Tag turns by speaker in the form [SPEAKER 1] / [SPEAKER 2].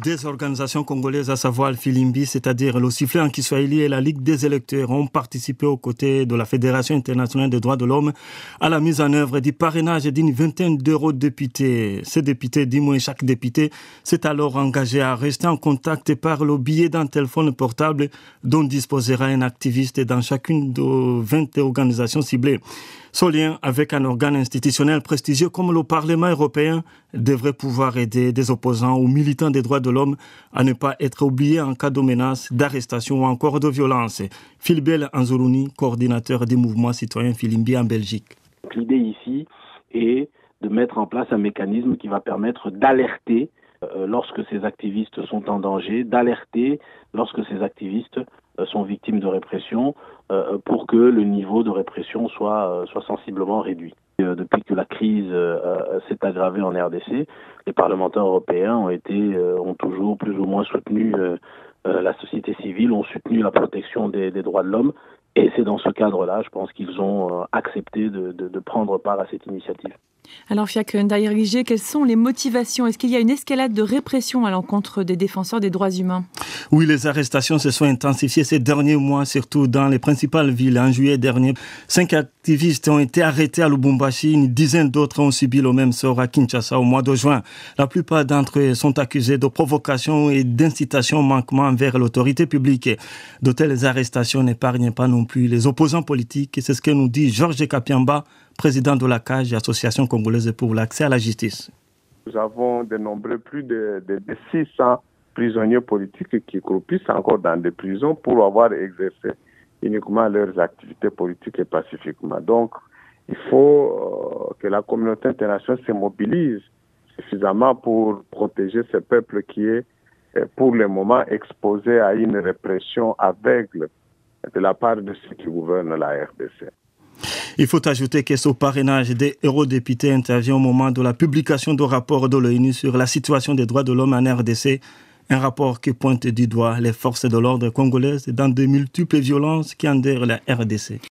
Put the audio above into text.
[SPEAKER 1] Des organisations congolaises, à savoir le Filimbi, c'est-à-dire le Sifflet en Kiswahili et la Ligue des électeurs, ont participé aux côtés de la Fédération internationale des droits de l'homme à la mise en œuvre du parrainage d'une vingtaine d'eurodéputés. Ces députés, du moins chaque député, s'est alors engagé à rester en contact par le biais d'un téléphone portable dont disposera un activiste dans chacune de 20 organisations ciblées. Ce lien avec un organe institutionnel prestigieux comme le Parlement européen devrait pouvoir aider des opposants ou militants des droits de l'homme à ne pas être oubliés en cas de menace, d'arrestation ou encore de violence. Philbel Anzourouni, coordinateur du mouvement citoyen Filimbi en Belgique.
[SPEAKER 2] L'idée ici est de mettre en place un mécanisme qui va permettre d'alerter lorsque ces activistes sont en danger, d'alerter lorsque ces activistes sont victimes de répression pour que le niveau de répression soit sensiblement réduit. Depuis que la crise s'est aggravée en RDC, les parlementaires européens ont toujours plus ou moins soutenu la société civile, ont soutenu la protection des droits de l'homme. Et c'est dans ce cadre-là, je pense qu'ils ont accepté de prendre part à cette initiative.
[SPEAKER 3] Alors Fiacre Ndairigé, quelles sont les motivations? Est-ce qu'il y a une escalade de répression à l'encontre des défenseurs des droits humains?
[SPEAKER 1] Oui, les arrestations se sont intensifiées ces derniers mois, surtout dans les principales villes. En juillet dernier, 5 activistes ont été arrêtés à Lubumbashi, une dizaine d'autres ont subi le même sort à Kinshasa au mois de juin. La plupart d'entre eux sont accusés de provocation et d'incitation au manquement envers l'autorité publique. De telles arrestations n'épargnent pas non plus les opposants politiques, c'est ce que nous dit Georges Kapiamba, président de la CAJ, Association congolaise pour l'accès à la justice.
[SPEAKER 4] Nous avons dénombré plus de 600 prisonniers politiques qui croupissent encore dans des prisons pour avoir exercé uniquement leurs activités politiques et pacifiquement. Donc, il faut que la communauté internationale se mobilise suffisamment pour protéger ce peuple qui est, pour le moment, exposé à une répression aveugle de la part de ceux qui gouvernent la RDC.
[SPEAKER 1] Il faut ajouter que ce parrainage des eurodéputés intervient au moment de la publication du rapport de l'ONU sur la situation des droits de l'homme en RDC, un rapport qui pointe du doigt les forces de l'ordre congolaises dans de multiples violences qui endeuillent la RDC.